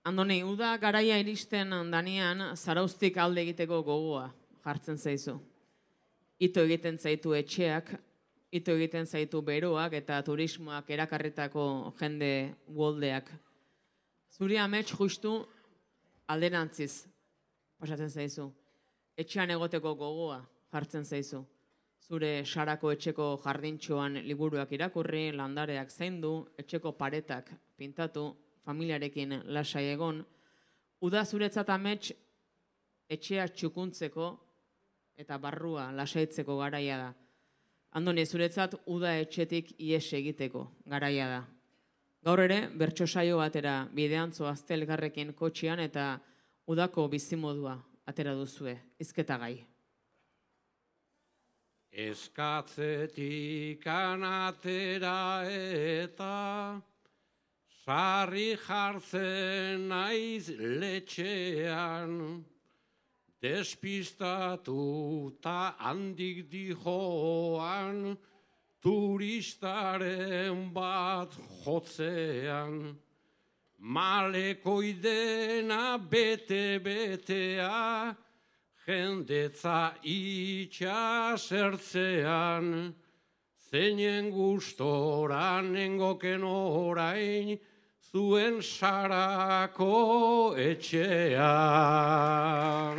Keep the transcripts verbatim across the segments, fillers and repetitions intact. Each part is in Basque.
Andoni, uda garaia iristen danean, zarauztik alde egiteko gogoa jartzen zaizu. Ito egiten zaitu etxeak, ito egiten zaitu beroak eta turismoak erakarritako jende uholdeak. Zuri amets justu alderantziz pasatzen zaizu. Etxean egoteko gogoa jartzen zaizu. Zure sarako etxeko jardintxoan liburuak irakurri, landareak zaindu, etxeko paretak pintatu, familiarekin lasai egon. Uda zuretzat amets etxea txukuntzeko eta barrua lasaitzeko garaia da. Andoni, zuretzat uda etxetik ies egiteko garaia da. Gaur ere, bertso saio batera bidean zoazte elgarrekin kotxean eta udako bizimodua atera duzue, hizketa gai. Eskatzetik anatera eta sarri jartzen naiz letxean, despistatu ta handik dijoan, turistaren bat jotzean. Malekoidena bete-betea, jendetza itxasertzean, zeinen gustora nengoken orain, zuen sarako etxean.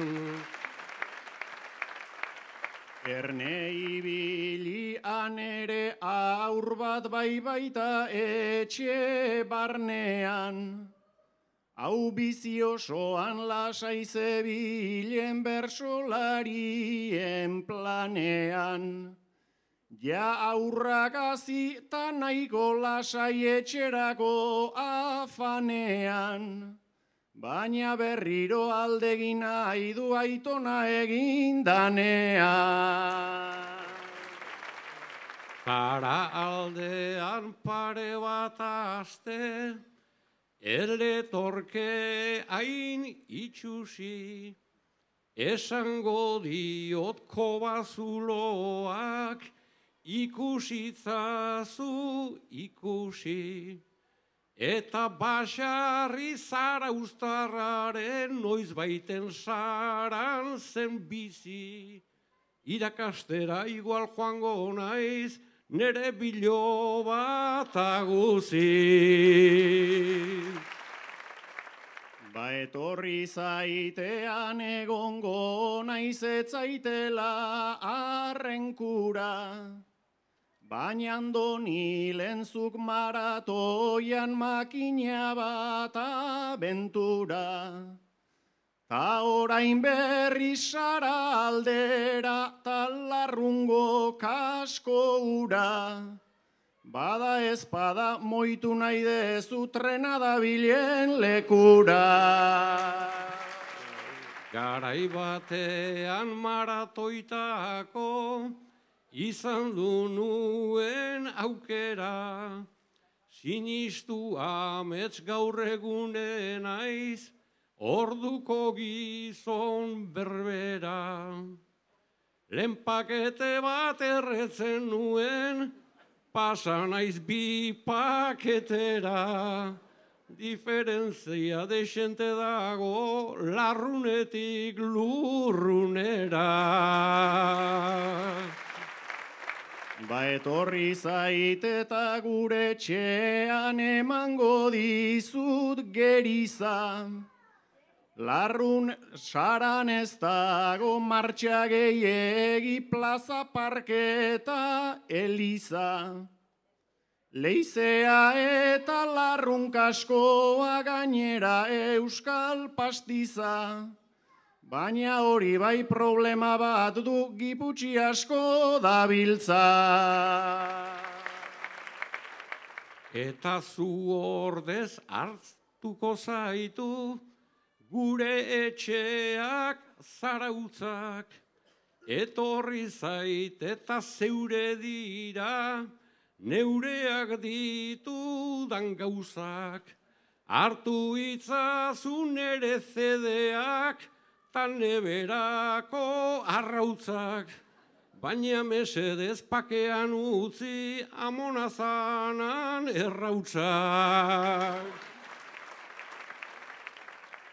Erne ibilian ere aur bat bai baita etxe barnean, hau bizi osoan lasai zebilen bersolarien planean. Ja aurrak hazi ta nahiko lasai etxerako afanean, baina berriro aldegin nahi du aitona egin danean. Para aldean pare bat aste, erletorke hain itxusi, esango diot kobazuloak, ikusitzazu ikusi, eta basarri zarauztarraren noiz baiten saran zen bizi, irakastera igual joango naiz, nere bilo bat aguzi. Ba etorri zaitean egongo naiz etzaitela arrenkura, baina Andoni lenzuk maratoian makina bat abentura. Ta orain berri sara aldera ta larrungo kasko ura, bada espada moitu nahi dezu trena dabilen lekura. Garai batean maratoitako izan du nuen aukera, sinistu amets gaur egunen naiz, orduko gizon berbera. Lehen pakete bat erretzen nuen, pasa naiz bi paketera. Diferentzia desente dago larrunetik lurrunera. Ba etorri zaite eta gure etxean emango dizut geriza. Larrun saran ez dago martxa gehiegi plaza parketa eliza. Leizea eta larrun kaskoa gainera euskal pastiza. Baina hori bai problema bat du giputxi asko dabiltza. Eta zu ordez hartuko zaitu, gure etxeak zarautzak. Etorri zait eta zeure dira, neureak ditudan gauzak. Hartu itzazun ere zedeak, tan neberako arrautzak. Baina mesedez pakean utzi amonazanan errautsak.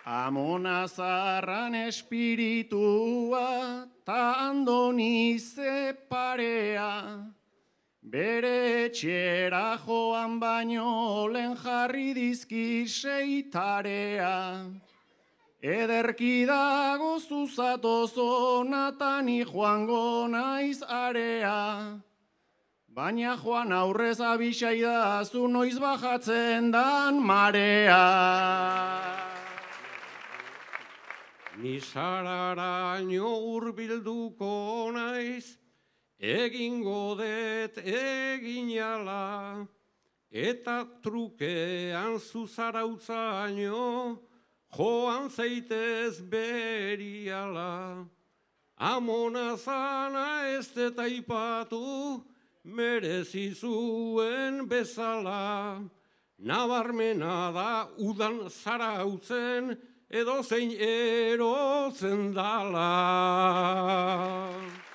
Amona zarran espiritua, ta andonize parea, bere etxera joan baino lehen jarri dizki seitarea. Ederki dago zuzatoz onatani joango naiz area, baina joan aurrez abisai da zu noiz bajatzen dan marea. Ni sararaino hurbilduko naiz, egingo det eginala, eta trukean zuzarautzaino, joan zeitez beriala. Amona zana ez eta ipatu, merezi zuen bezala. Nabarmena da udan zarautzen, edo zein erotzen dala.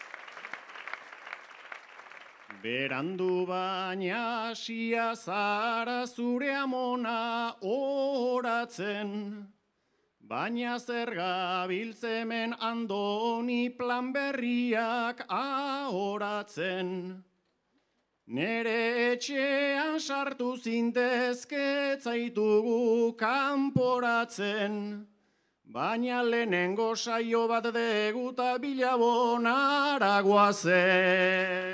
Berandu baina hasia zara zure amona oratzen, baina zer gabiltzemen andoni plan berriak ahoratzen. Nere etxean sartu zintezke zaitugu kanporatzen, baina lehenengo saio bat deguta bilabonara guazen.